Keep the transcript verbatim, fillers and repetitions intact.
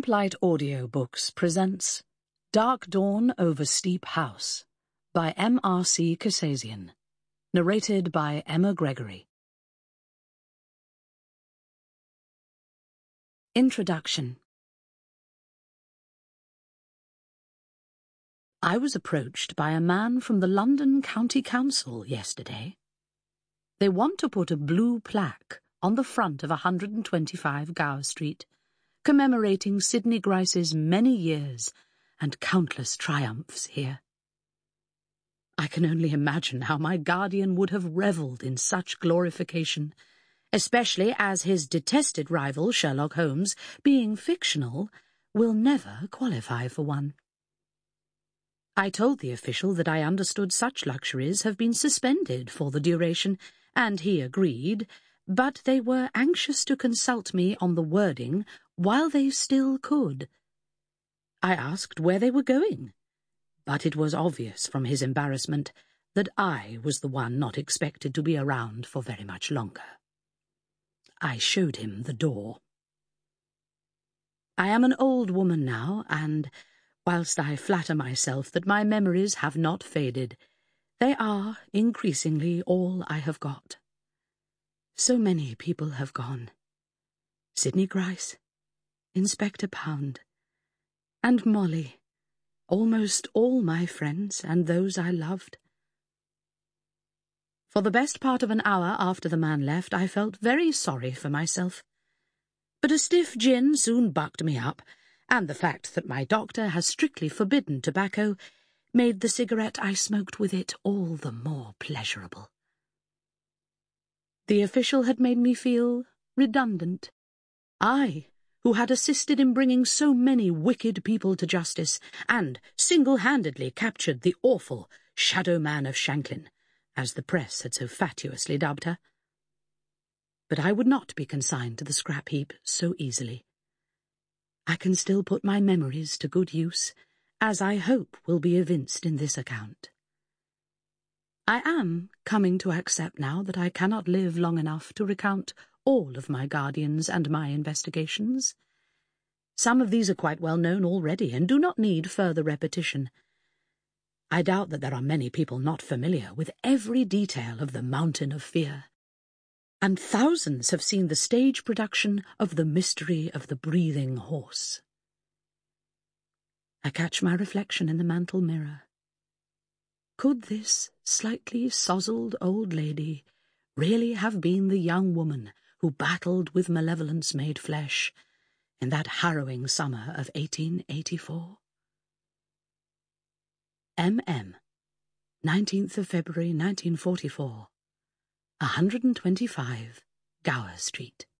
Lamplight Audiobooks presents Dark Dawn Over Steep House by M R C Kasazian, narrated by Emma Gregory. Introduction. I was approached by a man from the London County Council yesterday. They want to put a blue plaque on the front of one hundred twenty-five Gower Street, commemorating Sidney Grice's many years and countless triumphs here. I can only imagine how my guardian would have revelled in such glorification, especially as his detested rival, Sherlock Holmes, being fictional, will never qualify for one. I told the official that I understood such luxuries have been suspended for the duration, and he agreed, but they were anxious to consult me on the wording while they still could. I asked where they were going, but it was obvious from his embarrassment that I was the one not expected to be around for very much longer. I showed him the door. I am an old woman now, and, whilst I flatter myself that my memories have not faded, they are increasingly all I have got. So many people have gone. Sidney Grice, Inspector Pound, and Molly, almost all my friends and those I loved. For the best part of an hour after the man left, I felt very sorry for myself. But a stiff gin soon bucked me up, and the fact that my doctor has strictly forbidden tobacco made the cigarette I smoked with it all the more pleasurable. The official had made me feel redundant. I, who had assisted in bringing so many wicked people to justice, and single-handedly captured the awful Shadow Man of Shanklin, as the press had so fatuously dubbed her. But I would not be consigned to the scrap heap so easily. I can still put my memories to good use, as I hope will be evinced in this account. I am coming to accept now that I cannot live long enough to recount all of my guardians and my investigations. Some of these are quite well known already and do not need further repetition. I doubt that there are many people not familiar with every detail of the Mountain of Fear, and thousands have seen the stage production of The Mystery of the Breathing Horse. I catch my reflection in the mantel mirror. Could this slightly sozzled old lady really have been the young woman who battled with malevolence made flesh in that harrowing summer of eighteen eighty-four? M M, nineteenth of February nineteen forty-four, one hundred twenty-five Gower Street.